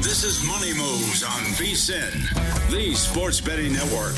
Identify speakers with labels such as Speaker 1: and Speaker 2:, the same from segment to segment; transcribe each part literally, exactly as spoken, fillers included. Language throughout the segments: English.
Speaker 1: This is Money Moves on V S I N, the sports betting network.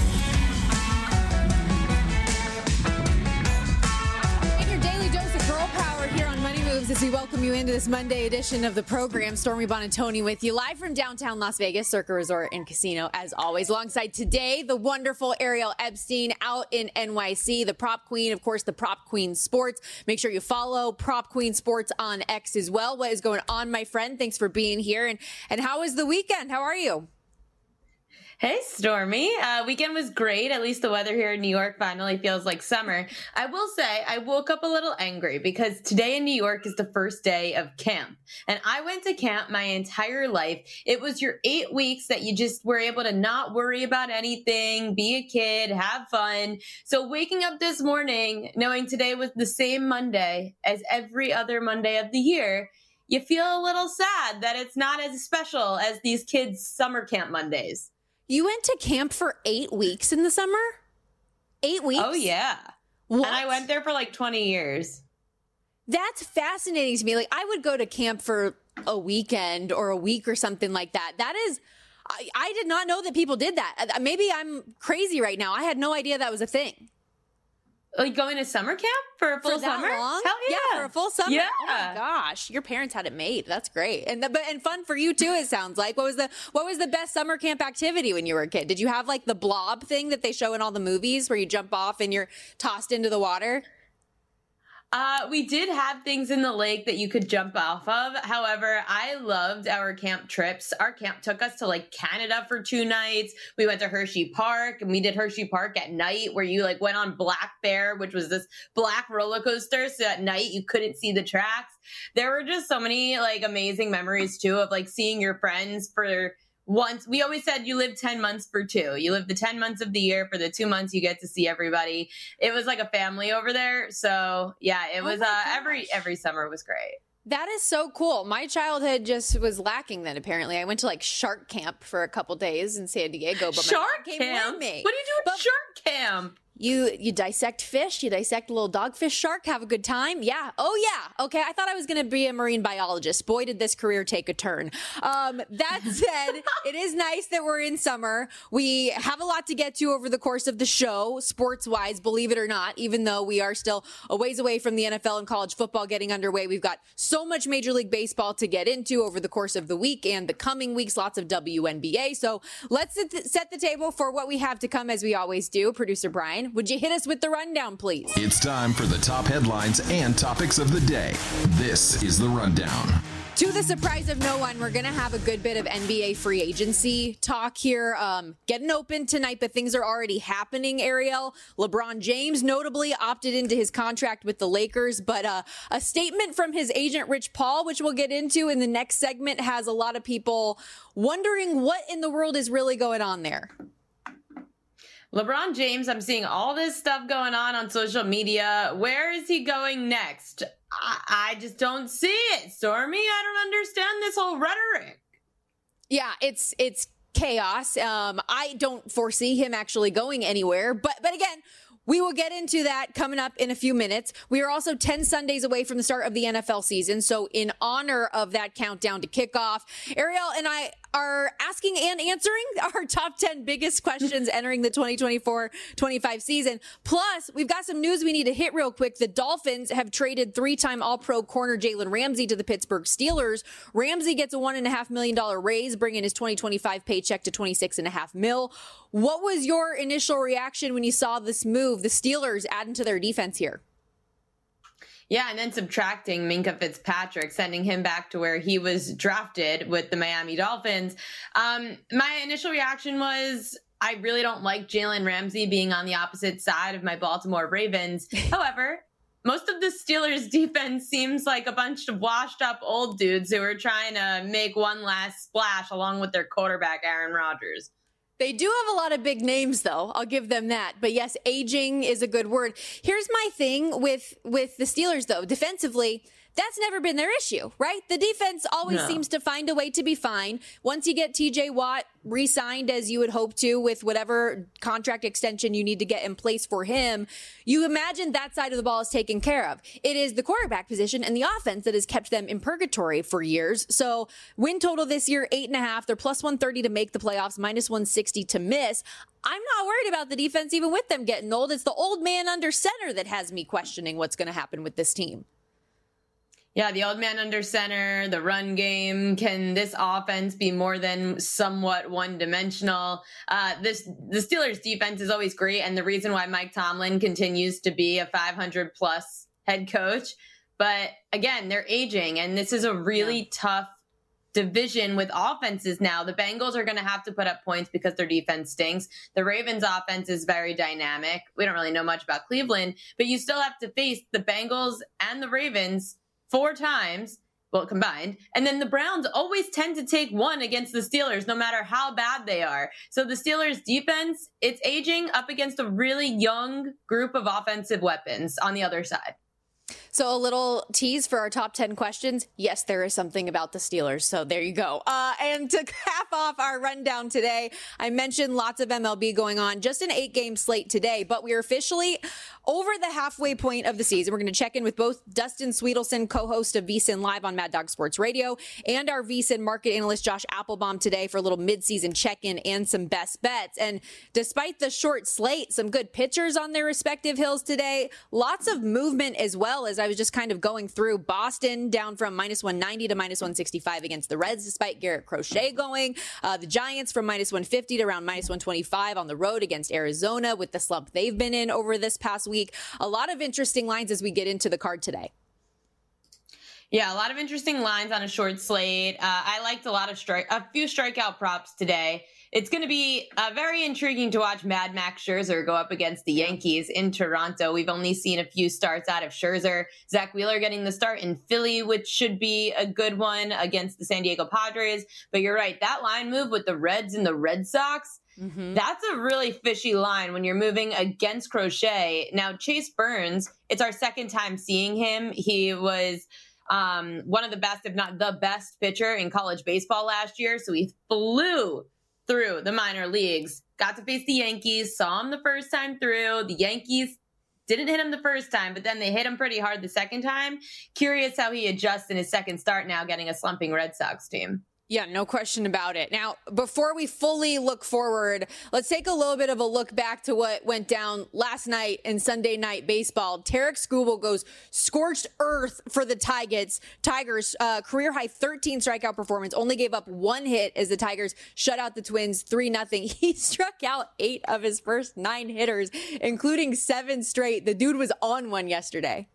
Speaker 2: And your daily dose of girl power here on Money Moves as we welcome you into this Monday edition of the program. Stormy Buonantony with you live from downtown Las Vegas, Circa Resort and Casino, as always. Alongside today, the wonderful Ariel Epstein out in N Y C, the prop queen, of course, the Prop Queen Sports. Make sure you follow Prop Queen Sports on X as well. What is going on, my friend? Thanks for being here. And, and how was the weekend? How are you?
Speaker 3: Hey, Stormy. Uh, weekend was great. At least the weather here in New York finally feels like summer. I will say I woke up a little angry because today in New York is the first day of camp. And I went to camp my entire life. It was your eight weeks that you just were able to not worry about anything, be a kid, have fun. So waking up this morning, knowing today was the same Monday as every other Monday of the year, you feel a little sad that it's not as special as these kids' summer camp Mondays.
Speaker 2: You went to camp for eight weeks in the summer? Eight weeks?
Speaker 3: Oh, yeah.
Speaker 2: What?
Speaker 3: And I went there for like twenty years.
Speaker 2: That's fascinating to me. Like, I would go to camp for a weekend or a week or something like that. That is, I, I did not know that people did that. Maybe I'm crazy right now. I had no idea that was a thing.
Speaker 3: Like going to summer camp for a full
Speaker 2: for that
Speaker 3: summer?
Speaker 2: Long?
Speaker 3: Hell yeah.
Speaker 2: Yeah, for a full summer.
Speaker 3: Yeah.
Speaker 2: Oh my gosh, your parents had it made. That's great, and the, but and fun for you too. It sounds like. What was the what was the best summer camp activity when you were a kid? Did you have like the blob thing that they show in all the movies where you jump off and you're tossed into the water?
Speaker 3: Uh, we did have things in the lake that you could jump off of. However, I loved our camp trips. Our camp took us to like Canada for two nights. We went to Hershey Park and we did Hershey Park at night where you like went on Black Bear, which was this black roller coaster. So at night you couldn't see the tracks. There were just so many like amazing memories too of like seeing your friends for once. We always said you live ten months for two. You live the ten months of the year. For the two months, you get to see everybody. It was like a family over there. So yeah, it was,
Speaker 2: oh
Speaker 3: uh, every, every summer was great.
Speaker 2: That is so cool. My childhood just was lacking then, apparently. I went to like shark camp for a couple days in San Diego. But
Speaker 3: Shark
Speaker 2: my mom came
Speaker 3: camp?
Speaker 2: with me.
Speaker 3: What do you do at
Speaker 2: But-
Speaker 3: shark camp?
Speaker 2: You you dissect fish, you dissect a little dogfish shark, have a good time. Yeah. Oh, yeah. Okay. I thought I was going to be a marine biologist. Boy, did this career take a turn. Um, that said, it is nice that we're in summer. We have a lot to get to over the course of the show, sports-wise, believe it or not, even though we are still a ways away from the N F L and college football getting underway. We've got so much Major League Baseball to get into over the course of the week and the coming weeks, lots of W N B A. So let's set the table for what we have to come as we always do. Producer Brian, would you hit us with the rundown, please?
Speaker 4: It's time for the top headlines and topics of the day. This is the Rundown.
Speaker 2: To the surprise of no one, we're going to have a good bit of N B A free agency talk here. Um, getting open tonight, but things are already happening, Ariel. LeBron James notably opted into his contract with the Lakers, but uh, a statement from his agent, Rich Paul, which we'll get into in the next segment, has a lot of people wondering what in the world is really going on there.
Speaker 3: LeBron James, I'm seeing all this stuff going on on social media. Where is he going next? I, I just don't see it, Stormy. I don't understand this whole rhetoric.
Speaker 2: Yeah, it's it's chaos. Um, I don't foresee him actually going anywhere. But but again, we will get into that coming up in a few minutes. We are also ten Sundays away from the start of the N F L season. So in honor of that countdown to kickoff, Ariel and I are asking and answering our top ten biggest questions entering the twenty twenty-four twenty-five season. Plus, we've got some news we need to hit real quick. The Dolphins have traded three-time All-Pro corner Jalen Ramsey to the Pittsburgh Steelers. Ramsey gets a one point five million dollars raise, bringing his twenty twenty-five paycheck to twenty-six point five mil. What was your initial reaction when you saw this move, the Steelers adding to their defense here?
Speaker 3: Yeah, and then subtracting Minkah Fitzpatrick, sending him back to where he was drafted with the Miami Dolphins. Um, my initial reaction was, I really don't like Jalen Ramsey being on the opposite side of my Baltimore Ravens. However, most of the Steelers defense seems like a bunch of washed up old dudes who are trying to make one last splash along with their quarterback, Aaron Rodgers.
Speaker 2: They do have a lot of big names, though. I'll give them that. But yes, aging is a good word. Here's my thing with, with the Steelers, though. Defensively, that's never been their issue, right? The defense always
Speaker 3: No.
Speaker 2: seems to find a way to be fine. Once you get T J Watt re-signed as you would hope to with whatever contract extension you need to get in place for him, you imagine that side of the ball is taken care of. It is the quarterback position and the offense that has kept them in purgatory for years. So win total this year, eight and a half. They're plus one thirty to make the playoffs, minus one sixty to miss. I'm not worried about the defense even with them getting old. It's the old man under center that has me questioning what's going to happen with this team.
Speaker 3: Yeah, the old man under center, the run game. Can this offense be more than somewhat one-dimensional? Uh, this the Steelers' defense is always great, and the reason why Mike Tomlin continues to be a five hundred plus head coach. But again, they're aging, and this is a really yeah. tough division with offenses now. The Bengals are going to have to put up points because their defense stinks. The Ravens' offense is very dynamic. We don't really know much about Cleveland, but you still have to face the Bengals and the Ravens four times, well, combined. And then the Browns always tend to take one against the Steelers, no matter how bad they are. So the Steelers defense, it's aging up against a really young group of offensive weapons on the other side.
Speaker 2: So a little tease for our top ten questions. Yes, there is something about the Steelers. So there you go. Uh, and to cap off our rundown today, I mentioned lots of M L B going on, just an eight game slate today, but we're officially over the halfway point of the season. We're going to check in with both Dustin Sweetelson, co-host of VSiN Live on Mad Dog Sports Radio, and our VSiN market analyst Josh Applebaum today for a little midseason check-in and some best bets. And despite the short slate, some good pitchers on their respective hills today, lots of movement as well. As I was just kind of going through, Boston down from minus one ninety to minus one sixty-five against the Reds, despite Garrett Crochet going. Uh, the Giants from minus one fifty to around minus one twenty-five on the road against Arizona with the slump they've been in over this past week. A lot of interesting lines as we get into the card today.
Speaker 3: Yeah, a lot of interesting lines on a short slate. Uh, I liked a lot of strike, a few strikeout props today. It's going to be uh, very intriguing to watch Mad Max Scherzer go up against the Yankees in Toronto. We've only seen a few starts out of Scherzer. Zach Wheeler getting the start in Philly, which should be a good one against the San Diego Padres. But you're right, that line move with the Reds and the Red Sox, mm-hmm. that's a really fishy line when you're moving against Crochet. Now, Chase Burns, it's our second time seeing him. He was um, one of the best, if not the best pitcher in college baseball last year. So he flew through the minor leagues, got to face the Yankees, saw him the first time through. The Yankees didn't hit him the first time, but then they hit him pretty hard the second time. Curious how he adjusts in his second start now, getting a slumping Red Sox team.
Speaker 2: Yeah, no question about it. Now, before we fully look forward, let's take a little bit of a look back to what went down last night in Sunday Night Baseball. Tarek Skubal goes scorched earth for the Tigers. Tigers, uh, career high thirteen strikeout performance, only gave up one hit as the Tigers shut out the Twins three nothing. He struck out eight of his first nine hitters, including seven straight. The dude was on one yesterday.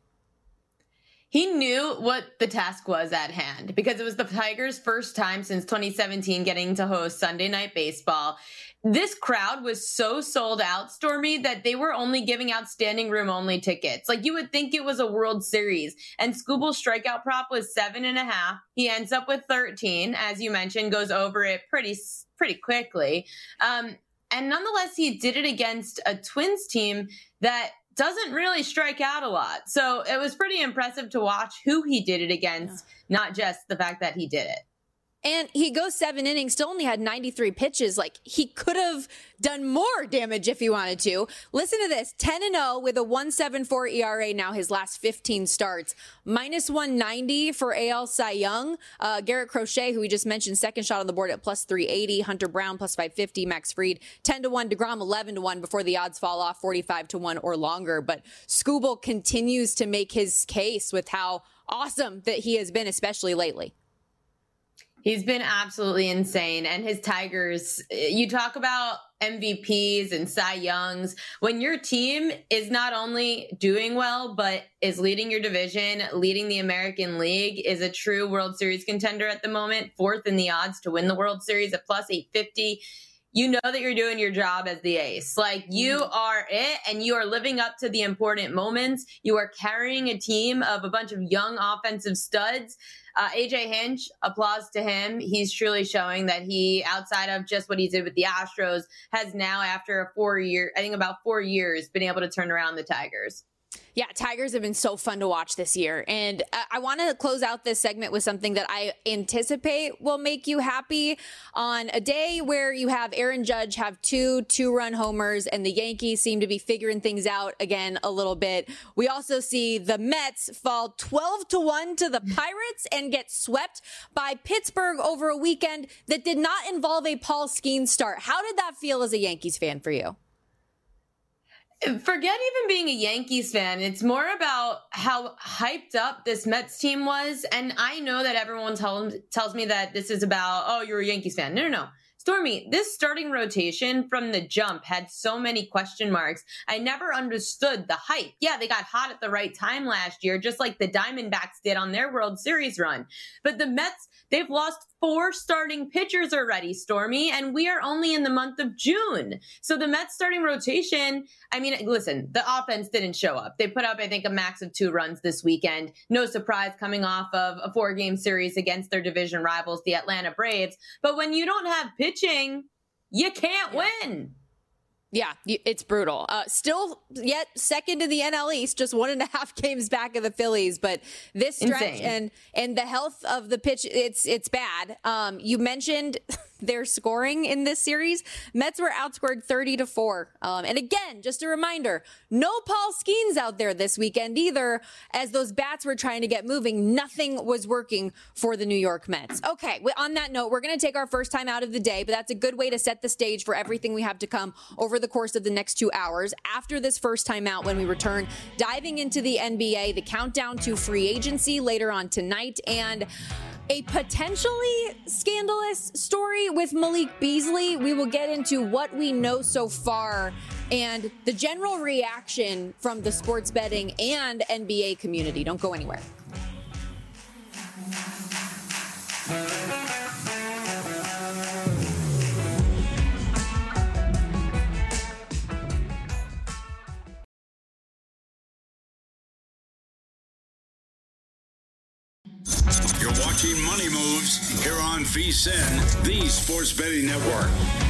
Speaker 3: He knew what the task was at hand because it was the Tigers' first time since twenty seventeen getting to host Sunday Night Baseball. This crowd was so sold out, Stormy, that they were only giving out standing room only tickets. Like, you would think it was a World Series. And Skubal's strikeout prop was seven and a half. He ends up with thirteen, as you mentioned, goes over it pretty, pretty quickly. Um, and nonetheless, he did it against a Twins team that doesn't really strike out a lot. So it was pretty impressive to watch who he did it against, yeah. not just the fact that he did it.
Speaker 2: And he goes seven innings, still only had ninety-three pitches. Like, he could have done more damage if he wanted to. Listen to this, ten and oh with a one point seven four E R A now his last fifteen starts. minus one ninety for A L Cy Young. Uh, Garrett Crochet, who we just mentioned, second shot on the board at plus three eighty. Hunter Brown plus five fifty. Max Fried ten to one. DeGrom eleven to one before the odds fall off forty-five to one or longer. But Skubal continues to make his case with how awesome that he has been, especially lately.
Speaker 3: He's been absolutely insane. And his Tigers, you talk about M V Ps and Cy Youngs. When your team is not only doing well, but is leading your division, leading the American League, is a true World Series contender at the moment, fourth in the odds to win the World Series at plus eight fifty. You know that you're doing your job as the ace. Like, you are it, and you are living up to the important moments. You are carrying a team of a bunch of young offensive studs. Uh, A J Hinch, applause to him. He's truly showing that he, outside of just what he did with the Astros, has now, after a four year, I think about four years, been able to turn around the Tigers.
Speaker 2: Yeah, Tigers have been so fun to watch this year. And I, I want to close out this segment with something that I anticipate will make you happy on a day where you have Aaron Judge have two two-run homers and the Yankees seem to be figuring things out again a little bit. We also see the Mets fall twelve to one to the Pirates and get swept by Pittsburgh over a weekend that did not involve a Paul Skeens start. How did that feel as a Yankees fan for you?
Speaker 3: Forget even being a Yankees fan. It's more about how hyped up this Mets team was. And I know that everyone tell, tells me that this is about, oh, you're a Yankees fan. No, no, no. Stormy, this starting rotation from the jump had so many question marks. I never understood the hype. Yeah, they got hot at the right time last year, just like the Diamondbacks did on their World Series run. But the Mets, they've lost four starting pitchers already, Stormy, and we are only in the month of June. So the Mets starting rotation, I mean, listen, the offense didn't show up. They put up, I think, a max of two runs this weekend. No surprise coming off of a four-game series against their division rivals, the Atlanta Braves. But when you don't have pitching, you can't win.
Speaker 2: Yeah, it's brutal. Uh, still yet second in the N L East, just one and a half games back of the Phillies. But this stretch Insane. and and the health of the pitch, it's it's bad. Um, you mentioned their scoring in this series. Mets were outscored thirty to four. Um, and again, just a reminder, no Paul Skeens out there this weekend either, as those bats were trying to get moving. Nothing was working for the New York Mets. Okay, on that note, we're going to take our first time out of the day, but that's a good way to set the stage for everything we have to come over the course of the next two hours. After this first time out, when we return, diving into the N B A, the countdown to free agency later on tonight, and a potentially scandalous story with Malik Beasley. We will get into what we know so far and the general reaction from the sports betting and N B A community. Don't go anywhere.
Speaker 1: You're watching Money Moves here on VSiN, the Sports Betting Network.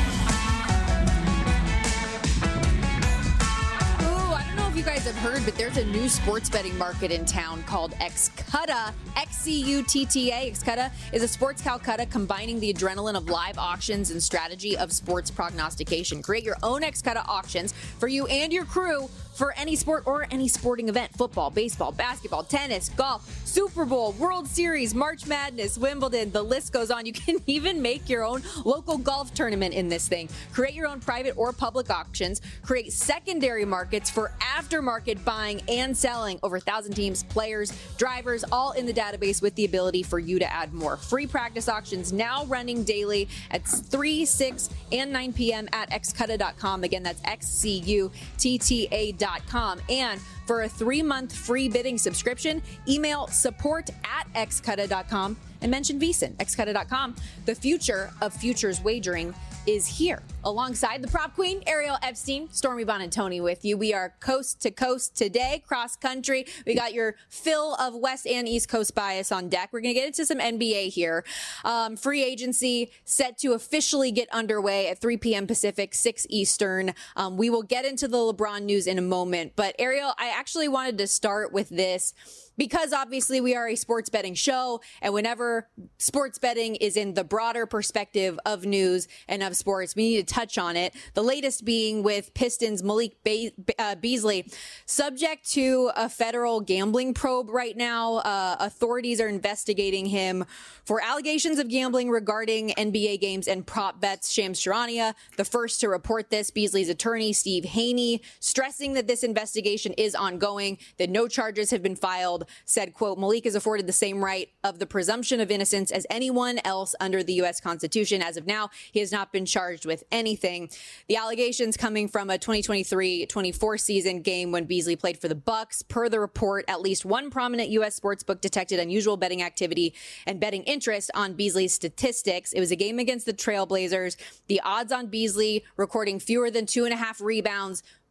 Speaker 2: You guys have heard, but there's a new sports betting market in town called Xcutta, X C U T T A. Xcutta is a sports Calcutta combining the adrenaline of live auctions and strategy of sports prognostication. Create your own Xcutta auctions for you and your crew for any sport or any sporting event: football, baseball, basketball, tennis, golf, Super Bowl, World Series, March Madness, Wimbledon. The list goes on. You can even make your own local golf tournament in this thing. Create your own private or public auctions. Create secondary markets for aftermarket buying and selling. Over a thousand teams, players, drivers, all in the database with the ability for you to add more. Free practice auctions now running daily at three, six, and nine p.m. at xcutta dot com. Again, that's X C U T T A dot com. And for a three-month free bidding subscription, email support at xcutta dot com and mention VSiN. xcutta dot com. The future of futures wagering is here. Alongside the prop queen, Ariel Epstein, Stormy Buonantony with you. We are coast to coast today, cross country. We got your fill of West and East Coast bias on deck. We're going to get into some N B A here. Um, free agency set to officially get underway at three p.m. Pacific, six Eastern. Um, we will get into the LeBron news in a moment. But Ariel, I actually wanted to start with this, because obviously we are a sports betting show, and whenever sports betting is in the broader perspective of news and of sports, we need to touch on it. The latest being with Pistons Malik Be- uh, Beasley, subject to a federal gambling probe right now. Uh, authorities are investigating him for allegations of gambling regarding N B A games and prop bets. Shams Charania, the first to report this. Beasley's attorney, Steve Haney, stressing that this investigation is ongoing, that no charges have been filed, said, quote, Malik is afforded the same right of the presumption of innocence as anyone else under the U S Constitution. As of now, he has not been charged with anything. The allegations coming from a twenty twenty-three twenty-four season game when Beasley played for the Bucks. Per the report, at least one prominent U S sportsbook detected unusual betting activity and betting interest on Beasley's statistics. It was a game against the Trailblazers. The odds on Beasley recording fewer than two and a half rebounds,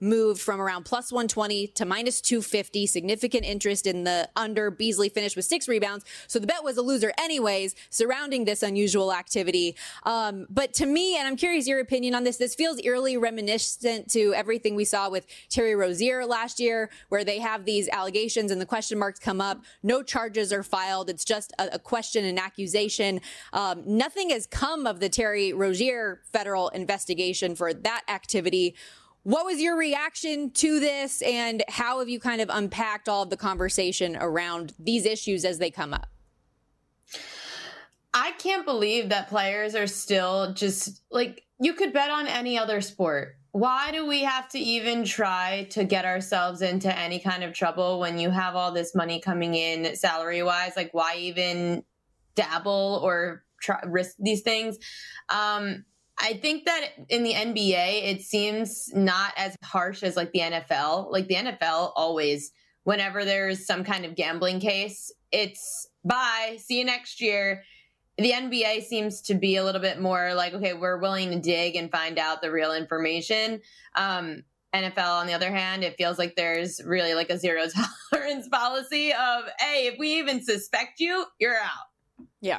Speaker 2: moved from around plus one twenty to minus two fifty. Significant interest in the under. Beasley finished with six rebounds. So the bet was a loser anyways, surrounding this unusual activity. Um, but to me, and I'm curious your opinion on this, this feels eerily reminiscent to everything we saw with Terry Rozier last year, where they have these allegations and the question marks come up. No charges are filed. It's just a, a question and accusation. Um, nothing has come of the Terry Rozier federal investigation for that activity. What was your reaction to this, and how have you kind of unpacked all of the conversation around these issues as they come up?
Speaker 3: I can't believe that players are still just like, you could bet on any other sport. Why do we have to even try to get ourselves into any kind of trouble when you have all this money coming in salary wise? Like, why even dabble or try, risk these things? Um, I think that in the N B A, it seems not as harsh as like the N F L. Like the N F L always, whenever there's some kind of gambling case, it's bye, see you next year. The N B A seems to be a little bit more like, okay, we're willing to dig and find out the real information. Um, N F L, on the other hand, it feels like there's really like a zero tolerance policy of, hey, if we even suspect you, you're out.
Speaker 2: Yeah.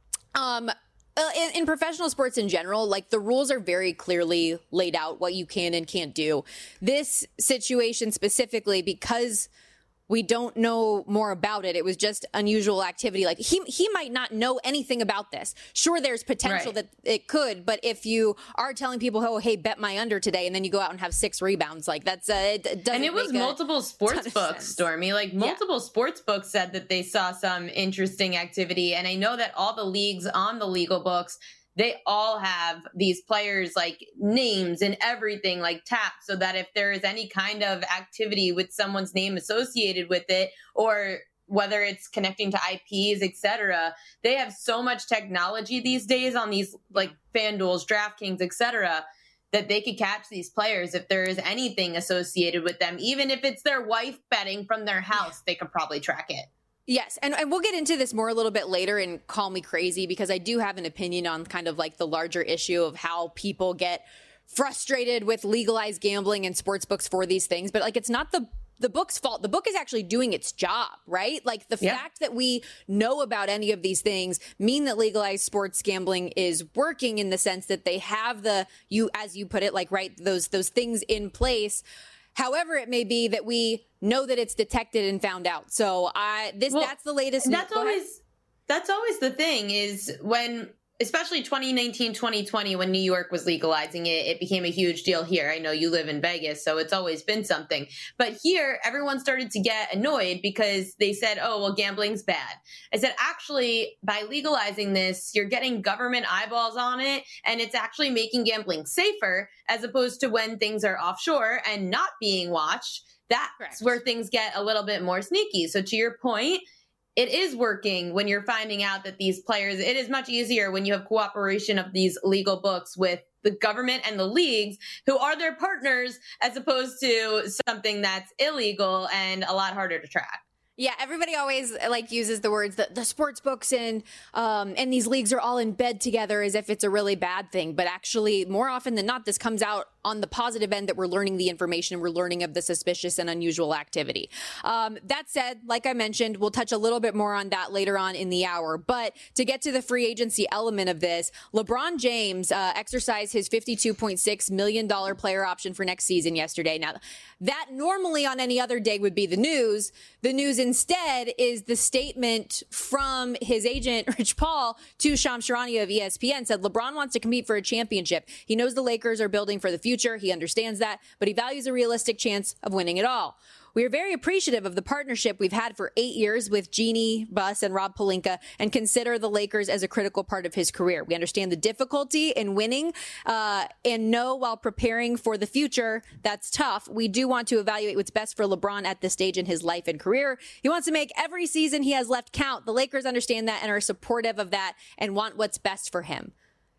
Speaker 2: Um, Uh, in, in professional sports in general, like the rules are very clearly laid out what you can and can't do. This situation specifically, because we don't know more about it, it was just unusual activity. Like he he might not know anything about this. Sure, there's potential right. that it could, but if you are telling people, oh, hey, bet my under today, and then you go out and have six rebounds, like that's uh, it, it doesn't.
Speaker 3: And it was multiple sports books, Stormy. Like multiple yeah. sports books said that they saw some interesting activity, and I know that all the leagues on the legal books, they all have these players like names and everything like tapped, so that if there is any kind of activity with someone's name associated with it, or whether it's connecting to I Ps, et cetera, they have so much technology these days on these like FanDuels, DraftKings, et cetera, that they could catch these players if there is anything associated with them. Even if it's their wife betting from their house, they could probably track it.
Speaker 2: Yes, and, and we'll get into this more a little bit later in Call Me Crazy, because I do have an opinion on kind of like the larger issue of how people get frustrated with legalized gambling and sports books for these things. But like, it's not the the book's fault. The book is actually doing its job, right? Like the yeah. fact that we know about any of these things mean that legalized sports gambling is working, in the sense that they have the, you, as you put it, like, right, those those things in place. However, it may be that we know that it's detected and found out. So I this well, that's the latest.
Speaker 3: That's always that's always the thing, is when, especially twenty nineteen, twenty twenty, when New York was legalizing it, it became a huge deal here. I know you live in Vegas, so it's always been something. But here, everyone started to get annoyed because they said, oh, well, gambling's bad. I said, actually, by legalizing this, you're getting government eyeballs on it, and it's actually making gambling safer, as opposed to when things are offshore and not being watched. That's Correct. Where things get a little bit more sneaky. So to your point, it is working when you're finding out that these players, it is much easier when you have cooperation of these legal books with the government and the leagues, who are their partners, as opposed to something that's illegal and a lot harder to track.
Speaker 2: Yeah, everybody always like uses the words that the sports books and um, and these leagues are all in bed together, as if it's a really bad thing. But actually, more often than not, this comes out on the positive end, that we're learning the information, we're learning of the suspicious and unusual activity. Um, that said, like I mentioned, we'll touch a little bit more on that later on in the hour. But to get to the free agency element of this, LeBron James uh, exercised his fifty-two point six million dollars player option for next season yesterday. Now, that normally on any other day would be the news. The news instead is the statement from his agent, Rich Paul, to Shams Charania of E S P N, said LeBron wants to compete for a championship. He knows the Lakers are building for the future. He understands that, but he values a realistic chance of winning it all. We are very appreciative of the partnership we've had for eight years with Jeannie Buss and Rob Pelinka, and consider the Lakers as a critical part of his career. We understand the difficulty in winning uh, and know while preparing for the future that's tough. We do want to evaluate what's best for LeBron at this stage in his life and career. He wants to make every season he has left count. The Lakers understand that and are supportive of that and want what's best for him.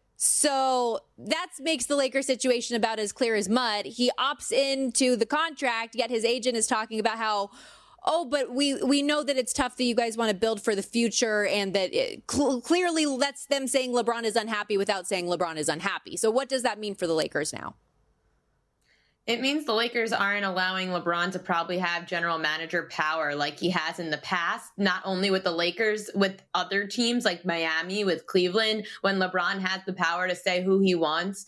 Speaker 2: So that makes the Lakers situation about as clear as mud. He opts into the contract, yet his agent is talking about how, oh, but we, we know that it's tough, that you guys want to build for the future, and that it cl- clearly lets them saying LeBron is unhappy without saying LeBron is unhappy. So what does that mean for the Lakers now?
Speaker 3: It means the Lakers aren't allowing LeBron to probably have general manager power like he has in the past, not only with the Lakers, with other teams like Miami, with Cleveland, when LeBron has the power to say who he wants.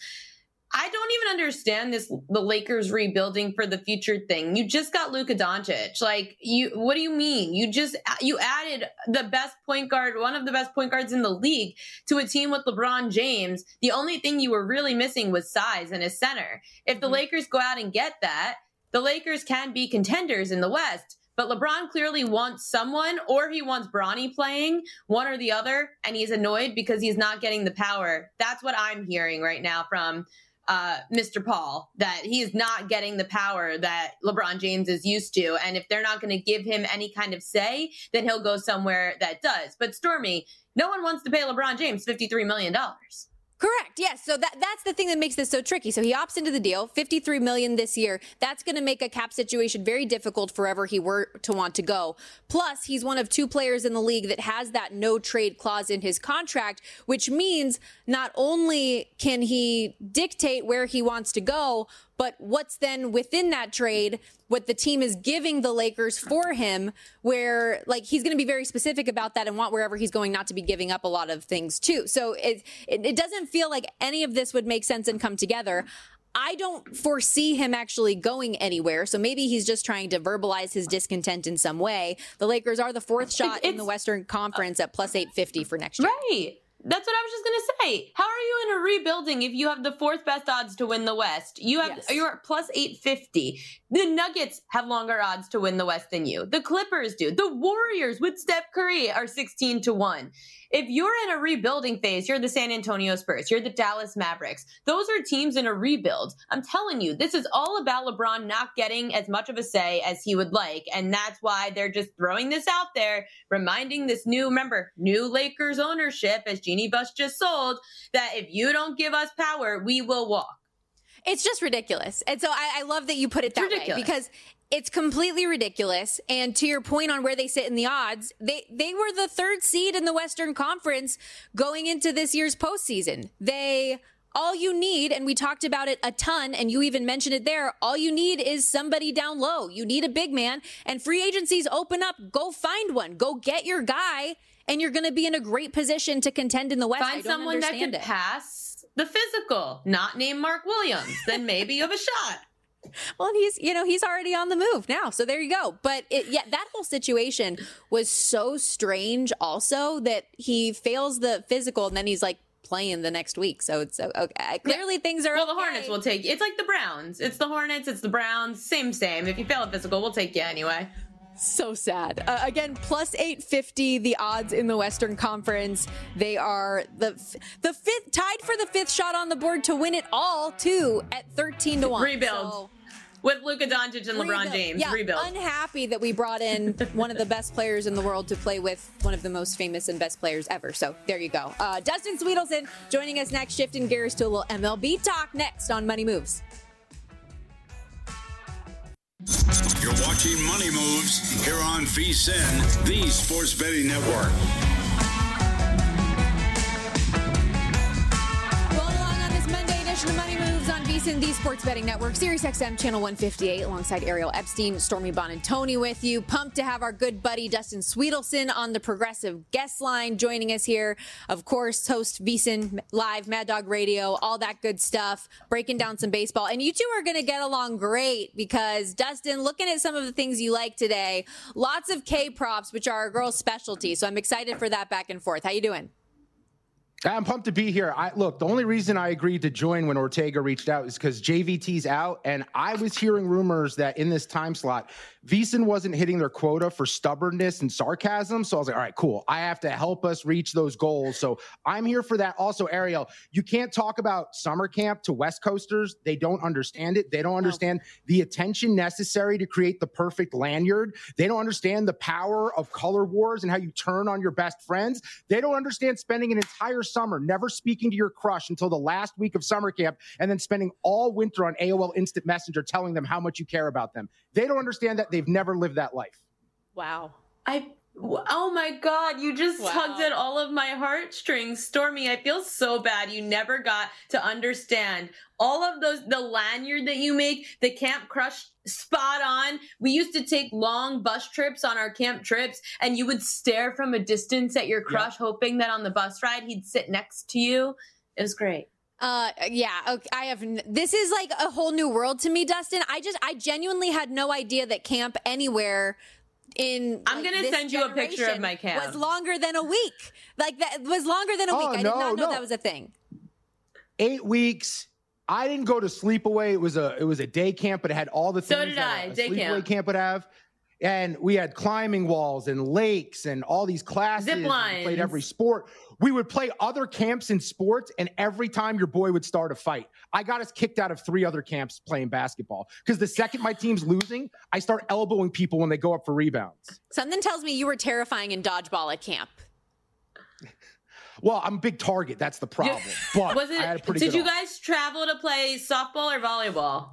Speaker 3: I don't even understand this, the Lakers rebuilding for the future thing. You just got Luka Doncic. Like, you, what do you mean? You just, you added the best point guard, one of the best point guards in the league to a team with LeBron James. The only thing you were really missing was size and a center. If the mm-hmm. Lakers go out and get that, the Lakers can be contenders in the West. But LeBron clearly wants someone, or he wants Bronny playing, one or the other, and he's annoyed because he's not getting the power. That's what I'm hearing right now from uh, Mister Paul, that he's not getting the power that LeBron James is used to. And if they're not going to give him any kind of say, then he'll go somewhere that does. But Stormy, no one wants to pay LeBron James fifty-three million dollars.
Speaker 2: Correct. Yes. So that that's the thing that makes this so tricky. So he opts into the deal, fifty-three million dollars this year. That's going to make a cap situation very difficult forever he were to want to go. Plus, he's one of two players in the league that has that no trade clause in his contract, which means not only can he dictate where he wants to go, but what's then within that trade, what the team is giving the Lakers for him, where like he's going to be very specific about that and want wherever he's going not to be giving up a lot of things too. So it, it, it doesn't feel like any of this would make sense and come together. I don't foresee him actually going anywhere. So maybe he's just trying to verbalize his discontent in some way. The Lakers are the fourth shot it's, in the Western Conference at plus eight fifty for next year.
Speaker 3: Right. That's what I was just going to say. How are you in a rebuilding if you have the fourth best odds to win the West? You have, yes. You're at plus eight fifty. The Nuggets have longer odds to win the West than you. The Clippers do. The Warriors with Steph Curry are sixteen to one. If you're in a rebuilding phase, you're the San Antonio Spurs, you're the Dallas Mavericks. Those are teams in a rebuild. I'm telling you, this is all about LeBron not getting as much of a say as he would like. And that's why they're just throwing this out there, reminding this new, remember, new Lakers ownership, as Jeannie Buss just sold, that if you don't give us power, we will walk.
Speaker 2: It's just ridiculous. And so I, I love that you put it that way, because it's completely ridiculous. And to your point on where they sit in the odds, they, they were the third seed in the Western Conference going into this year's postseason. They, all you need, and we talked about it a ton, and you even mentioned it there, all you need is somebody down low. You need a big man, and free agencies open up. Go find one. Go get your guy, and you're going to be in a great position to contend in the West.
Speaker 3: Find someone that can it. pass the physical, not named Mark Williams. Then maybe you have a shot.
Speaker 2: Well, and he's, you know, he's already on the move now. So there you go. But it, yeah, that whole situation was so strange also that he fails the physical and then he's like playing the next week. So it's okay. Clearly things are
Speaker 3: Well, the
Speaker 2: okay.
Speaker 3: Hornets will take you. It's like the Browns. It's the Hornets. It's the Browns. Same, same. If you fail a physical, we'll take you anyway.
Speaker 2: So sad. Uh, again, plus eight fifty, the odds in the Western Conference. They are the the fifth, tied for the fifth shot on the board to win it all, too, at thirteen to one.
Speaker 3: Rebuild. So, with Luka Doncic and LeBron rebuild. James.
Speaker 2: Yeah,
Speaker 3: Rebuild.
Speaker 2: Unhappy that we brought in one of the best players in the world to play with one of the most famous and best players ever. So there you go. Uh, Dustin Sweetelson joining us next. Shifting gears to a little M L B talk next on Money Moves.
Speaker 1: You're watching Money Moves here on V S I N, the Sports Betting Network.
Speaker 2: Rolling along on this Monday edition of Money Moves on V S I N, the Sports Betting Network, Sirius X M channel one fifty-eight, alongside Ariel Epstein, Stormy Bonantoni with you. Pumped to have our good buddy Dustin Sweetelson on the Progressive guest line joining us here. Of course, host V S I N Live, Mad Dog Radio, all that good stuff, breaking down some baseball. And you two are going to get along great because, Dustin, looking at some of the things you like today, lots of K-props, which are our girls' specialty. So I'm excited for that back and forth. How you doing?
Speaker 5: I'm pumped to be here. I look, the only reason I agreed to join when Ortega reached out is because J V T's out, and I was hearing rumors that in this time slot, V S I N wasn't hitting their quota for stubbornness and sarcasm. So I was like, all right, cool. I have to help us reach those goals. So I'm here for that. Also, Ariel, you can't talk about summer camp to West Coasters. They don't understand it. They don't understand no. the attention necessary to create the perfect lanyard. They don't understand the power of color wars and how you turn on your best friends. They don't understand spending an entire summer never speaking to your crush until the last week of summer camp and then spending all winter on A O L Instant Messenger telling them how much you care about them. They don't understand that. They've never lived that life.
Speaker 2: Wow.
Speaker 3: I Oh my God, you just
Speaker 2: Wow.
Speaker 3: tugged at all of my heartstrings. Stormy, I feel so bad. You never got to understand all of those, the lanyard that you make, the Camp Crush spot on. We used to take long bus trips on our camp trips, and you would stare from a distance at your crush, yep. hoping that on the bus ride, he'd sit next to you. It was great.
Speaker 2: Uh, yeah, okay, I have, n- this is like a whole new world to me, Dustin. I just, I genuinely had no idea that Camp Anywhere in
Speaker 3: I'm
Speaker 2: like,
Speaker 3: gonna send you a picture of my camp.
Speaker 2: Was longer than a week. Like that was longer than a week.
Speaker 5: Oh,
Speaker 2: I
Speaker 5: no,
Speaker 2: did not know
Speaker 5: no.
Speaker 2: that was a thing.
Speaker 5: Eight weeks. I didn't go to sleepaway. It was a it was a day camp, but it had all the things
Speaker 3: So did
Speaker 5: that
Speaker 3: I.
Speaker 5: a
Speaker 3: Day
Speaker 5: sleepaway
Speaker 3: camp.
Speaker 5: camp would have. And we had climbing walls and lakes and all these classes.
Speaker 3: Zip
Speaker 5: We
Speaker 3: lines.
Speaker 5: played every sport. We would play other camps in sports, and every time your boy would start a fight, I got us kicked out of three other camps playing basketball. Because the second my team's losing, I start elbowing people when they go up for rebounds.
Speaker 2: Something tells me you were terrifying in dodgeball at camp.
Speaker 5: Well, I'm a big target. That's the problem. But
Speaker 3: Was
Speaker 5: I had a
Speaker 3: it?
Speaker 5: pretty
Speaker 3: Did
Speaker 5: good
Speaker 3: you
Speaker 5: arm.
Speaker 3: guys travel to play softball or volleyball?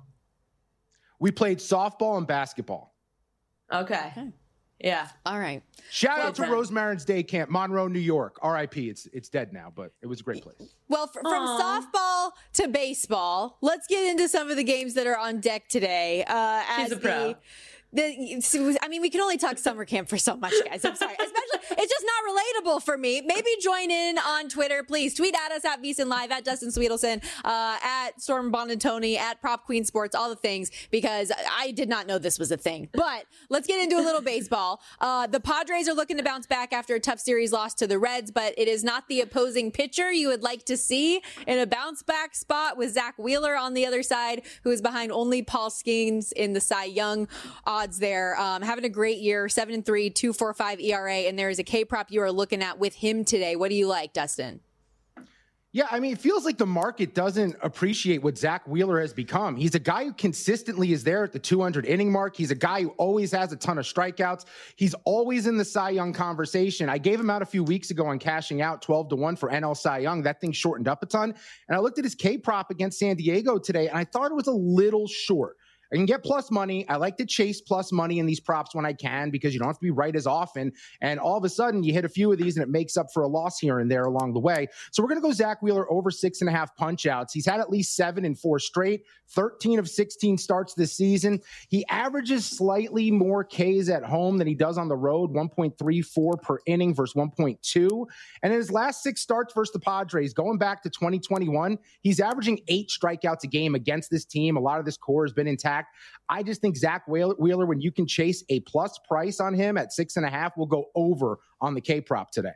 Speaker 5: We played softball and basketball.
Speaker 3: Okay.
Speaker 2: Okay.
Speaker 3: Yeah.
Speaker 2: All right.
Speaker 5: Shout
Speaker 3: Well
Speaker 5: out to
Speaker 3: done.
Speaker 5: Rosemarin's Day Camp, Monroe, New York. R I P. It's it's dead now, but it was a great place.
Speaker 2: Well, fr- from
Speaker 3: Aw.
Speaker 2: softball to baseball, let's get into some of the games that are on deck today. Uh,
Speaker 3: She's
Speaker 2: as
Speaker 3: a pro.
Speaker 2: The, the, I mean, we can only talk summer camp for so much, guys. I'm sorry. Especially, it's just not relatable for me. Maybe join in on Twitter. Please tweet at us at VSiN Live, at Dustin Sweetelson, uh, at Storm Bonantoni, at Prop Queen Sports, all the things, because I did not know this was a thing. But let's get into a little baseball. Uh, the Padres are looking to bounce back after a tough series loss to the Reds, but it is not the opposing pitcher you would like to see in a bounce back spot with Zach Wheeler on the other side, who is behind only Paul Skeens in the Cy Young odds there. Um, having a great year, seven and three, two four five E R A, and there is a K prop you are looking at with him today. What do you like, Dustin?
Speaker 5: Yeah, I mean, it feels like the market doesn't appreciate what Zach Wheeler has become. He's a guy who consistently is there at the two hundred inning mark. He's a guy who always has a ton of strikeouts. He's always in the Cy Young conversation. I gave him out a few weeks ago on cashing out twelve to one for N L Cy Young. That thing shortened up a ton. And I looked at his K prop against San Diego today, and I thought it was a little short. I can get plus money. I like to chase plus money in these props when I can because you don't have to be right as often. And all of a sudden, you hit a few of these and it makes up for a loss here and there along the way. So we're going to go Zach Wheeler over six and a half punch outs. He's had at least seven and four straight, thirteen of sixteen starts this season. He averages slightly more Ks at home than he does on the road, one point three four per inning versus one point two. And in his last six starts versus the Padres, going back to twenty twenty-one, he's averaging eight strikeouts a game against this team. A lot of this core has been intact. I just think Zach Wheeler, when you can chase a plus price on him at six and a half, will go over on the K prop today.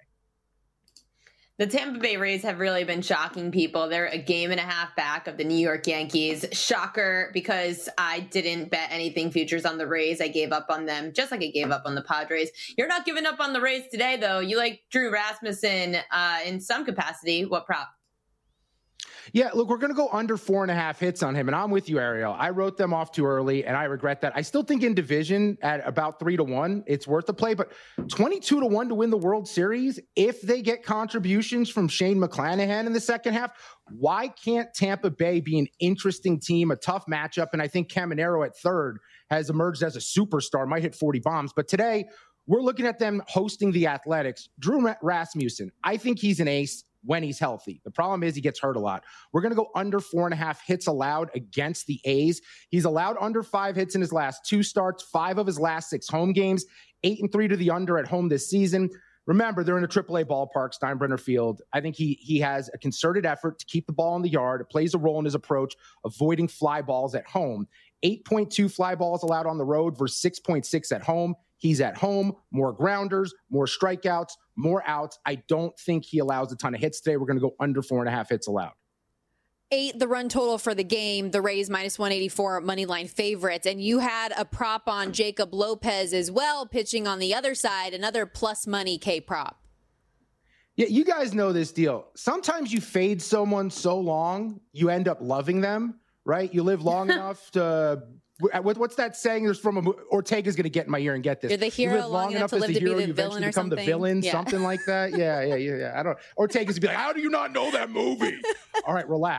Speaker 3: The Tampa Bay Rays have really been shocking people. They're a game and a half back of the New York Yankees. Shocker, because I didn't bet anything futures on the Rays. I gave up on them, just like I gave up on the Padres. You're not giving up on the Rays today, though. You like Drew Rasmussen uh, in some capacity. What prop?
Speaker 5: Yeah, look, we're going to go under four and a half hits on him. And I'm with you, Ariel. I wrote them off too early, and I regret that. I still think in division at about three to one, it's worth the play. But twenty-two to one to win the World Series, if they get contributions from Shane McClanahan in the second half, why can't Tampa Bay be an interesting team, a tough matchup? And I think Caminero at third has emerged as a superstar, might hit forty bombs. But today, we're looking at them hosting the Athletics. Drew Rasmussen, I think he's an ace when he's healthy. The problem is he gets hurt a lot. We're going to go under four and a half hits allowed against the A's. He's allowed under five hits in his last two starts, five of his last six home games, eight and three to the under at home this season. Remember, they're in a triple A ballpark, Steinbrenner Field. I think he he has a concerted effort to keep the ball in the yard. It plays a role in his approach, avoiding fly balls at home. eight point two fly balls allowed on the road versus six point six at home. He's at home, more grounders, more strikeouts, more outs. I don't think he allows a ton of hits today. We're going to go under four and a half hits allowed.
Speaker 2: Eight, the run total for the game, the Rays minus one eighty-four money line favorites. And you had a prop on Jacob Lopez as well, pitching on the other side, another plus money K prop.
Speaker 5: Yeah, you guys know this deal. Sometimes you fade someone so long, you end up loving them, right? You live long enough to... What, what's that saying? There's from a, Ortega's going to get in my ear and get this.
Speaker 2: You're the hero
Speaker 5: you live long, long enough, enough to live to be the you
Speaker 2: villain or
Speaker 5: become
Speaker 2: something.
Speaker 5: the villain,
Speaker 2: yeah.
Speaker 5: something like that. Yeah, yeah, yeah, yeah. I don't. Ortega's be like, how do you not know that movie? All right, relax.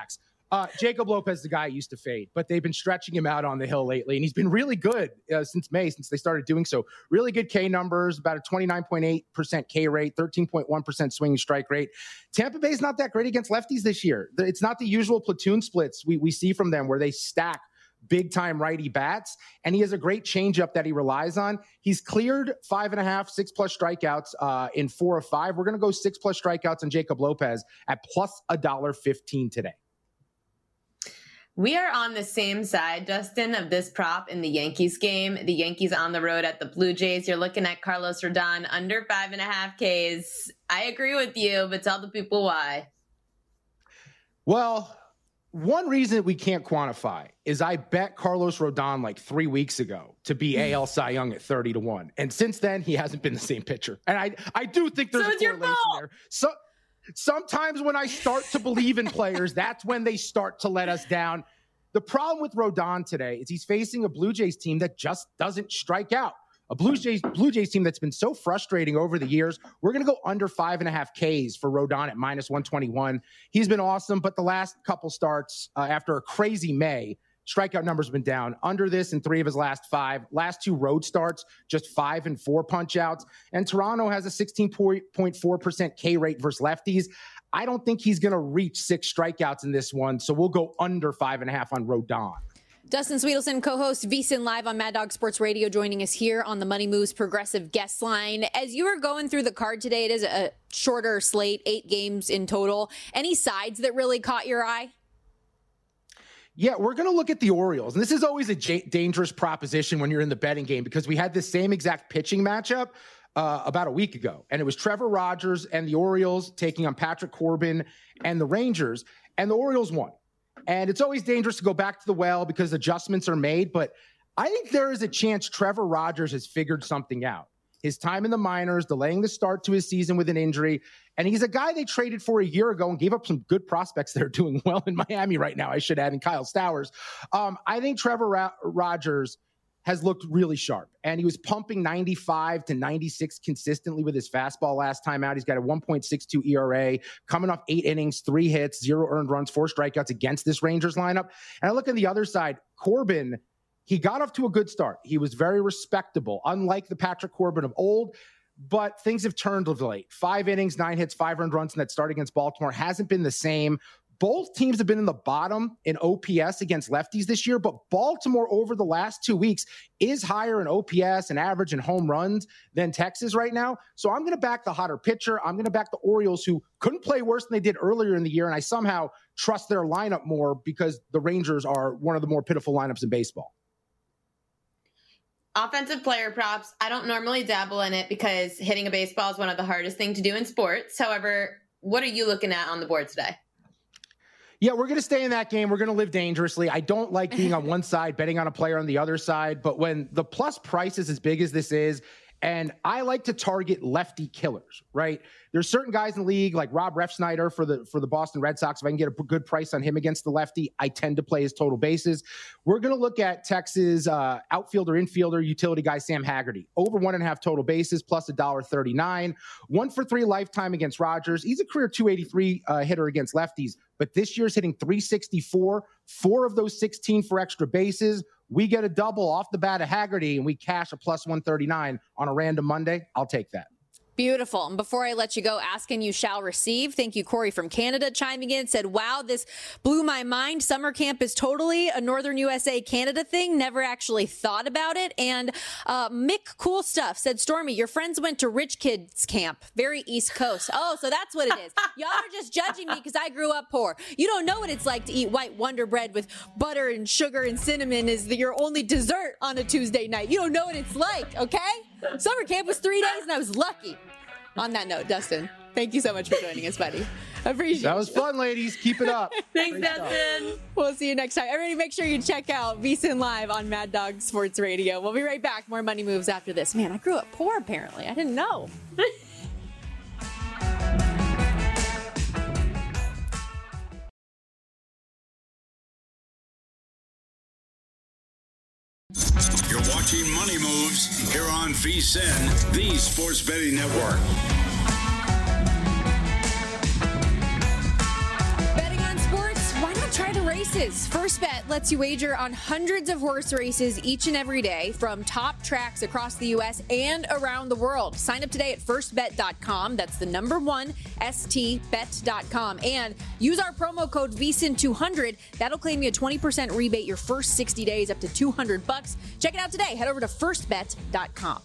Speaker 5: Uh, Jacob Lopez is the guy I used to fade, but they've been stretching him out on the hill lately, and he's been really good uh, since May, since they started doing so. Really good K numbers, about a twenty-nine point eight percent K rate, thirteen point one percent swinging strike rate. Tampa Bay's not that great against lefties this year. It's not the usual platoon splits we, we see from them where they stack big-time righty bats, and he has a great changeup that he relies on. He's cleared five and a half, six-plus strikeouts uh, in four of five. We're going to go six-plus strikeouts on Jacob Lopez at plus one dollar fifteen today.
Speaker 3: We are on the same side, Dustin, of this prop in the Yankees game. The Yankees on the road at the Blue Jays. You're looking at Carlos Rodon under five and a half Ks. I agree with you, but tell the people why.
Speaker 5: Well, one reason we can't quantify is I bet Carlos Rodon like three weeks ago to be A L Cy Young at thirty to one. And since then, he hasn't been the same pitcher. And I, I do think there's
Speaker 3: so
Speaker 5: a correlation there. So sometimes when I start to believe in players, that's when they start to let us down. The problem with Rodon today is he's facing a Blue Jays team that just doesn't strike out. A Blue Jays Blue Jays team that's been so frustrating over the years. We're going to go under five and a half Ks for Rodon at minus one twenty-one. He's been awesome, but the last couple starts uh, after a crazy May, strikeout numbers have been down. Under this in three of his last five. Last two road starts, just five and four punch outs. And Toronto has a sixteen point four percent K rate versus lefties. I don't think he's going to reach six strikeouts in this one, so we'll go under five and a half on Rodon.
Speaker 2: Dustin Sweetelson, co-host VSiN Live on Mad Dog Sports Radio, joining us here on the Money Moves Progressive Guest Line. As you were going through the card today, it is a shorter slate, eight games in total. Any sides that really caught your eye?
Speaker 5: Yeah, we're going to look at the Orioles. And this is always a j- dangerous proposition when you're in the betting game because we had this same exact pitching matchup uh, about a week ago. And it was Trevor Rogers and the Orioles taking on Patrick Corbin and the Rangers. And the Orioles won. And it's always dangerous to go back to the well because adjustments are made. But I think there is a chance Trevor Rogers has figured something out. His time in the minors, delaying the start to his season with an injury. And he's a guy they traded for a year ago and gave up some good prospects that are doing well in Miami right now, I should add, in Kyle Stowers. Um, I think Trevor Ra- Rogers has looked really sharp. And he was pumping ninety-five to ninety-six consistently with his fastball last time out. He's got a one point six two E R A, coming off eight innings, three hits, zero earned runs, four strikeouts against this Rangers lineup. And I look on the other side, Corbin, he got off to a good start. He was very respectable, unlike the Patrick Corbin of old, but things have turned of late. Five innings, nine hits, five earned runs in that start against Baltimore hasn't been the same. Both teams have been in the bottom in O P S against lefties this year, but Baltimore over the last two weeks is higher in O P S and average and home runs than Texas right now. So I'm going to back the hotter pitcher. I'm going to back the Orioles, who couldn't play worse than they did earlier in the year, and I somehow trust their lineup more because the Rangers are one of the more pitiful lineups in baseball.
Speaker 3: Offensive player props. I don't normally dabble in it because hitting a baseball is one of the hardest things to do in sports. However, what are you looking at on the board today?
Speaker 5: Yeah, we're going to stay in that game. We're going to live dangerously. I don't like being on one side, betting on a player on the other side. But when the plus price is as big as this is, and I like to target lefty killers, right? There's certain guys in the league like Rob Refsnyder for the for the Boston Red Sox. If I can get a good price on him against the lefty, I tend to play his total bases. We're going to look at Texas uh, outfielder, infielder, utility guy Sam Haggerty. Over one and a half total bases, plus one dollar thirty-nine. One for three lifetime against Rogers. He's a career two eighty-three uh, hitter against lefties, but this year's hitting three sixty-four. Four of those sixteen for extra bases. We get a double off the bat of Haggerty, and we cash a plus one thirty-nine on a random Monday. I'll take that.
Speaker 2: Beautiful. And before I let you go, ask and you shall receive. Thank you, Corey from Canada, chiming in, said, wow, this blew my mind. Summer camp is totally a Northern U S A Canada thing. Never actually thought about it. And uh, Mick Cool Stuff said, Stormy, your friends went to rich kids camp, very East Coast. Oh, so that's what it is. Y'all are just judging me because I grew up poor. You don't know what it's like to eat white Wonder Bread with butter and sugar and cinnamon is the, your only dessert on a Tuesday night. You don't know what it's like, okay? Summer camp was three days and I was lucky. On that note, Dustin, thank you so much for joining us, buddy. Appreciate it.
Speaker 5: That was fun, ladies. Keep it up.
Speaker 3: Thanks,
Speaker 5: Great
Speaker 3: Dustin.
Speaker 5: stuff.
Speaker 2: We'll see you next time. Everybody, make sure you check out VSiN Live on Mad Dog Sports Radio. We'll be right back. More Money Moves after this. Man, I grew up poor, apparently. I didn't know.
Speaker 1: You're watching Money Moves here on VSiN, the Sports Betting Network.
Speaker 2: Betting on sports? Why not try to races. First Bet lets you wager on hundreds of horse races each and every day from top tracks across the U S and around the world. Sign up today at first bet dot com. That's the number one, S T bet dot com. And use our promo code V S I N two hundred. That'll claim you a twenty percent rebate your first sixty days up to two hundred bucks. Check it out today. Head over to first bet dot com.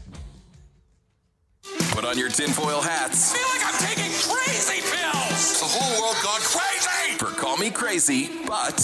Speaker 4: Put on your tinfoil hats.
Speaker 1: I feel like I'm taking crazy pills. The whole world gone crazy.
Speaker 4: For Call Me Crazy, but...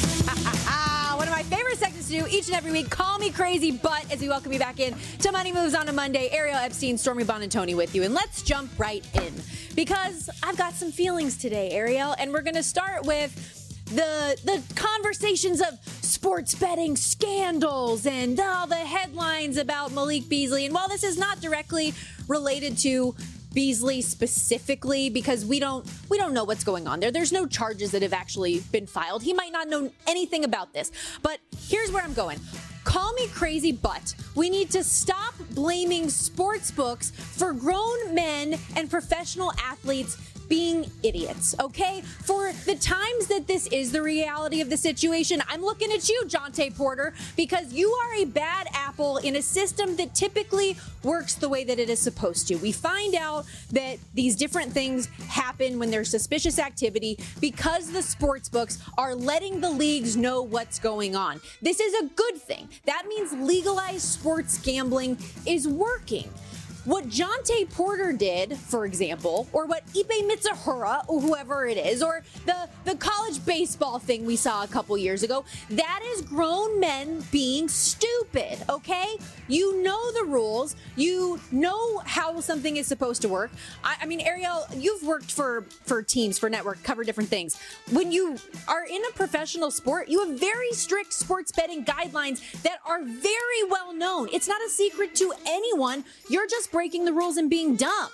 Speaker 2: One of my favorite segments to do each and every week. Call Me Crazy, but as we welcome you back in to Money Moves on a Monday, Ariel Epstein, Stormy Bonantoni with you. And let's jump right in because I've got some feelings today, Ariel, and we're going to start with the the conversations of sports betting scandals and all the headlines about Malik Beasley. And while this is not directly related to Beasley specifically, because we don't we don't know what's going on there. There's no charges that have actually been filed. He might not know anything about this. But here's where I'm going. Call me crazy, but we need to stop blaming sports books for grown men and professional athletes being idiots, okay? For the times that this is the reality of the situation, I'm looking at you, Jonte Porter, because you are a bad apple in a system that typically works the way that it is supposed to. We find out that these different things happen when there's suspicious activity because the sports books are letting the leagues know what's going on. This is a good thing. That means legalized sports gambling is working. What Jonte Porter did, for example, or what Ipe Mitsuhara, or whoever it is, or the, the college baseball thing we saw a couple years ago, that is grown men being stupid, okay? You know the rules. You know how something is supposed to work. I, I mean, Ariel, you've worked for, for teams, for network, cover different things. When you are in a professional sport, you have very strict sports betting guidelines that are very well known. It's not a secret to anyone. You're just breaking the rules and being dumb.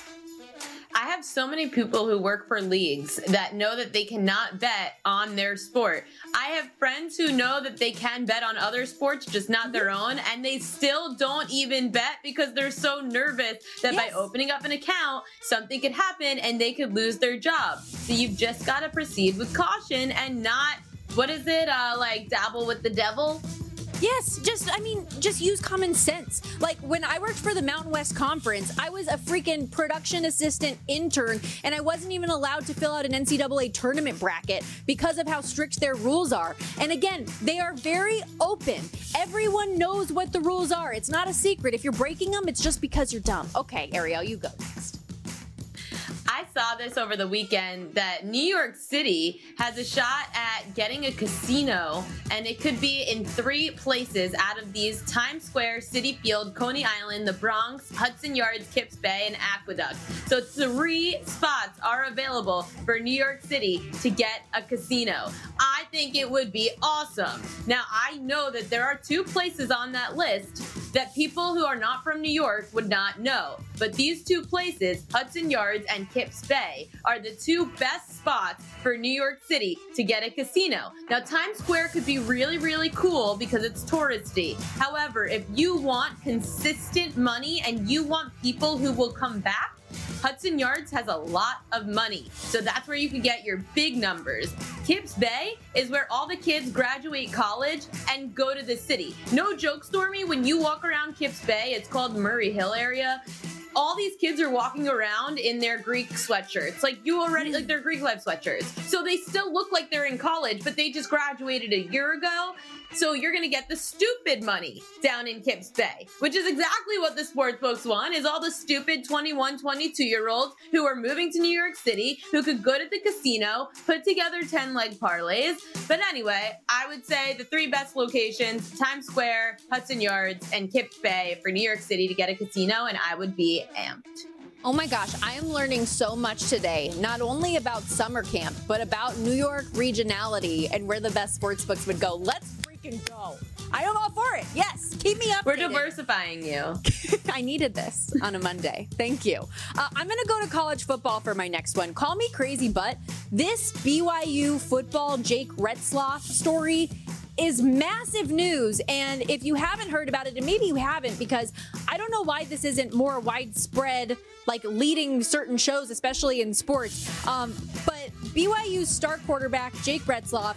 Speaker 3: I have so many people who work for leagues that know that they cannot bet on their sport. I have friends who know that they can bet on other sports, just not their own, and they still don't even bet because they're so nervous that yes. by opening up an account, something could happen and they could lose their job. So you've just got to proceed with caution and not, what is it, uh, like dabble with the devil?
Speaker 2: Yes, just, I mean, just use common sense. Like, when I worked for the Mountain West Conference, I was a freaking production assistant intern, and I wasn't even allowed to fill out an N C double A tournament bracket because of how strict their rules are. And again, they are very open. Everyone knows what the rules are. It's not a secret. If you're breaking them, it's just because you're dumb. Okay, Ariel, you go next.
Speaker 3: I saw this over the weekend that New York City has a shot at getting a casino, and it could be in three places out of these: Times Square, Citi Field, Coney Island, the Bronx, Hudson Yards, Kips Bay, and Aqueduct. So three spots are available for New York City to get a casino. I think it would be awesome. Now, I know that there are two places on that list that people who are not from New York would not know. But these two places, Hudson Yards and Kips Bay, are the two best spots for New York City to get a casino. Now, Times Square could be really, really cool because it's touristy. However, if you want consistent money and you want people who will come back, Hudson Yards has a lot of money, so that's where you can get your big numbers. Kips Bay is where all the kids graduate college and go to the city. No joke, Stormy, when you walk around Kips Bay, it's called Murray Hill area, all these kids are walking around in their Greek sweatshirts. Like, you already, like, they're Greek life sweatshirts. So they still look like they're in college, but they just graduated a year ago. So you're going to get the stupid money down in Kips Bay, which is exactly what the sports books want, is all the stupid twenty-one, twenty-two-year-olds who are moving to New York City, who could go to the casino, put together ten-leg parlays. But anyway, I would say the three best locations, Times Square, Hudson Yards, and Kips Bay for New York City to get a casino, and I would be amped.
Speaker 2: Oh my gosh, I am learning so much today, not only about summer camp, but about New York regionality and where the best sports books would go. Let's freaking go. I am all for it. Yes, keep me updated.
Speaker 3: We're diversifying you.
Speaker 2: I needed this on a Monday. Thank you. Uh, I'm going to go to college football for my next one. Call me crazy, but this B Y U football Jake Retzlaff story is massive news. And if you haven't heard about it, and maybe you haven't, because I don't know why this isn't more widespread, like leading certain shows, especially in sports. Um, but B Y U's star quarterback, Jake Retzloff,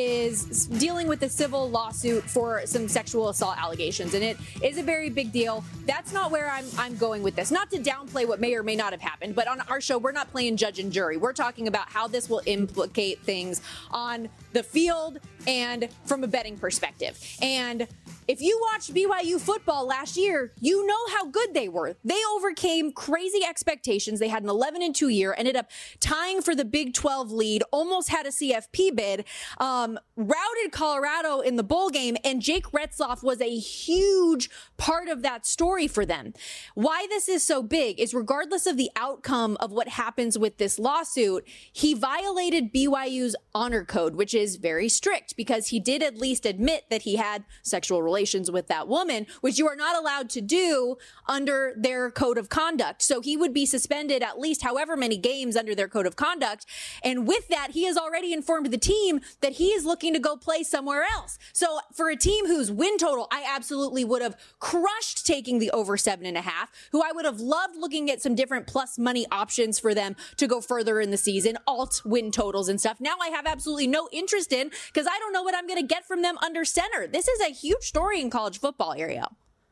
Speaker 2: is dealing with a civil lawsuit for some sexual assault allegations, and it is a very big deal. That's not where I'm I'm going with this. Not to downplay what may or may not have happened, but on our show, we're not playing judge and jury. We're talking about how this will implicate things on the field and from a betting perspective. And if you watched B Y U football last year, you know how good they were. They overcame crazy expectations. They had an eleven and two year, ended up tying for the Big twelve lead, almost had a C F P bid, um, routed Colorado in the bowl game, and Jake Retzloff was a huge part of that story for them. Why this is so big is regardless of the outcome of what happens with this lawsuit, he violated B Y U's honor code, which is very strict because he did at least admit that he had sexual relations with that woman, which you are not allowed to do under their code of conduct. So he would be suspended at least however many games under their code of conduct. And with that, he has already informed the team that he is looking to go play somewhere else. So for a team whose win total, I absolutely would have crushed taking the over seven and a half, who I would have loved looking at some different plus money options for them to go further in the season, alt win totals and stuff. Now I have absolutely no interest in because I don't know what I'm going to get from them under center. This is a huge story in college football, Ariel.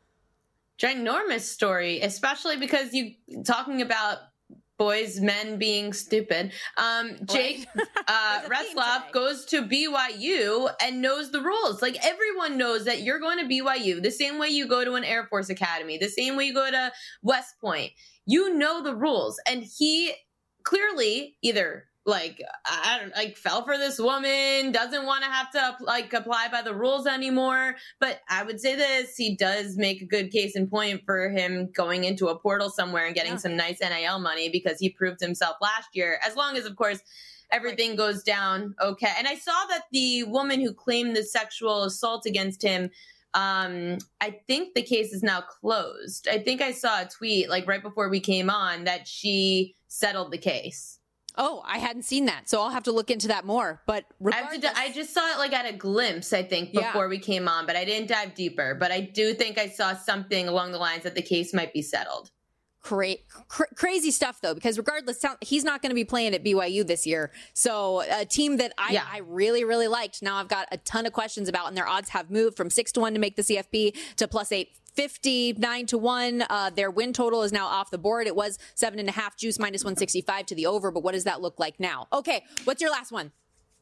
Speaker 3: Ginormous story, especially because you talking about boys, men being stupid. Um, Jake uh, Retzloff goes to B Y U and knows the rules. Like everyone knows that you're going to B Y U the same way you go to an Air Force Academy, the same way you go to West Point. You know the rules, and he clearly either like I don't like fell for this woman, doesn't want to have to like apply by the rules anymore. But I would say this, he does make a good case in point for him going into a portal somewhere and getting yeah. some nice N I L money because he proved himself last year, as long as of course everything right. goes down okay. And I saw that the woman who claimed the sexual assault against him, um, I think the case is now closed. I think I saw a tweet like right before we came on that she settled the case.
Speaker 2: Oh, I hadn't seen that, so I'll have to look into that more. But
Speaker 3: I, have to, I just saw it like at a glimpse, I think, before yeah. we came on, but I didn't dive deeper. But I do think I saw something along the lines that the case might be settled.
Speaker 2: Cra- cra- crazy stuff, though, because regardless, he's not going to be playing at B Y U this year. So a team that I, yeah. I really, really liked. Now I've got a ton of questions about, and their odds have moved from six to one to make the C F P to plus eight fifty, nine to one. Uh, their win total is now off the board. It was seven and a half, juice minus one sixty-five to the over. But what does that look like now? Okay, what's your last one?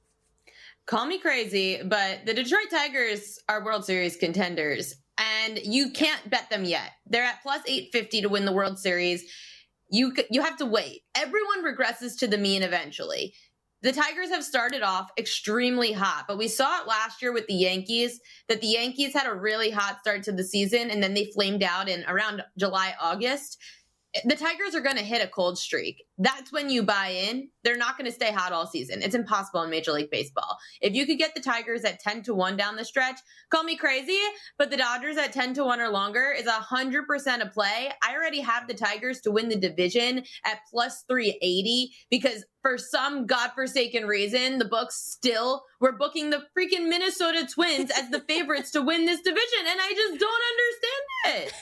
Speaker 3: Call me crazy, but the Detroit Tigers are World Series contenders, and you can't bet them yet. They're at plus eight fifty to win the World Series. You you have to wait. Everyone regresses to the mean eventually. The Tigers have started off extremely hot, but we saw it last year with the Yankees, that the Yankees had a really hot start to the season, and then they flamed out in around July, August. The Tigers are going to hit a cold streak. That's when you buy in. They're not going to stay hot all season. It's impossible in Major League Baseball. If you could get the Tigers at ten to one down the stretch, call me crazy, but the Dodgers at ten to one or longer is one hundred percent a play. I already have the Tigers to win the division at plus three eighty because for some godforsaken reason, the books still were booking the freaking Minnesota Twins as the favorites to win this division, and I just don't understand it.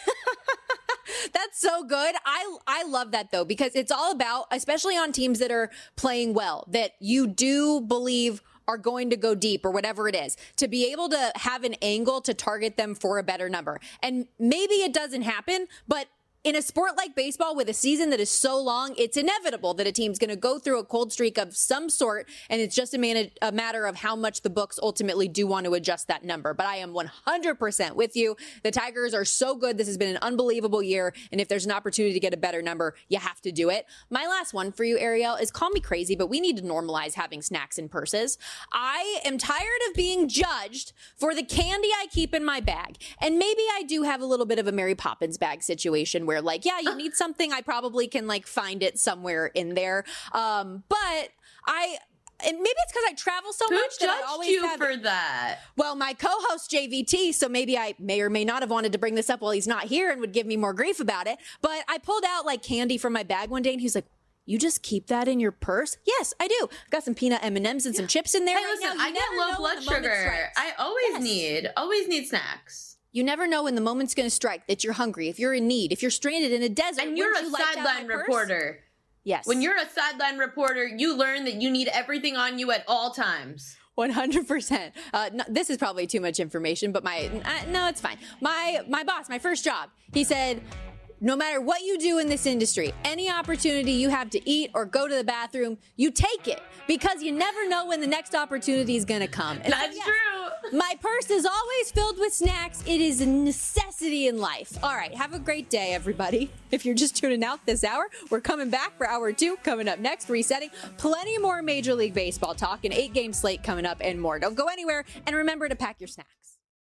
Speaker 2: That's so good. I I love that, though, because it's all about, especially on teams that are playing well, that you do believe are going to go deep or whatever it is, to be able to have an angle to target them for a better number. And maybe it doesn't happen, but in a sport like baseball with a season that is so long, it's inevitable that a team's going to go through a cold streak of some sort, and it's just a, man- a matter of how much the books ultimately do want to adjust that number. But I am one hundred percent with you. The Tigers are so good. This has been an unbelievable year, and if there's an opportunity to get a better number, you have to do it. My last one for you, Ariel, is call me crazy, but we need to normalize having snacks in purses. I am tired of being judged for the candy I keep in my bag, and maybe I do have a little bit of a Mary Poppins bag situation where, like, yeah, you need something, I probably can like find it somewhere in there. Um, but I, and maybe it's because I travel so
Speaker 3: Who
Speaker 2: much that I always
Speaker 3: you
Speaker 2: have
Speaker 3: for that.
Speaker 2: Well, my co-host J V T, so maybe I may or may not have wanted to bring this up while he's not here and would give me more grief about it. But I pulled out like candy from my bag one day, and he's like, "You just keep that in your purse?" Yes, I do. I've got some peanut M and M's and some chips in there.
Speaker 3: Hey,
Speaker 2: right
Speaker 3: listen,
Speaker 2: now.
Speaker 3: I get low blood sugar. I always
Speaker 2: yes.
Speaker 3: need, always need snacks.
Speaker 2: You never know when the moment's going to strike that you're hungry, if you're in need, if you're stranded in a desert.
Speaker 3: And you're a
Speaker 2: you like
Speaker 3: sideline reporter.
Speaker 2: Yes.
Speaker 3: When you're a sideline reporter, you learn that you need everything on you at all times.
Speaker 2: one hundred percent. Uh, no, this is probably too much information, but my, uh, no, it's fine. My, my boss, my first job, he said, no matter what you do in this industry, any opportunity you have to eat or go to the bathroom, you take it because you never know when the next opportunity is going to come. And
Speaker 3: That's
Speaker 2: yes,
Speaker 3: true.
Speaker 2: my purse is always filled with snacks. It is a necessity in life. All right. Have a great day, everybody. If you're just tuning out this hour, we're coming back for hour two. Coming up next, resetting. Plenty more Major League Baseball talk, an eight game slate coming up and more. Don't go anywhere. And remember to pack your snacks.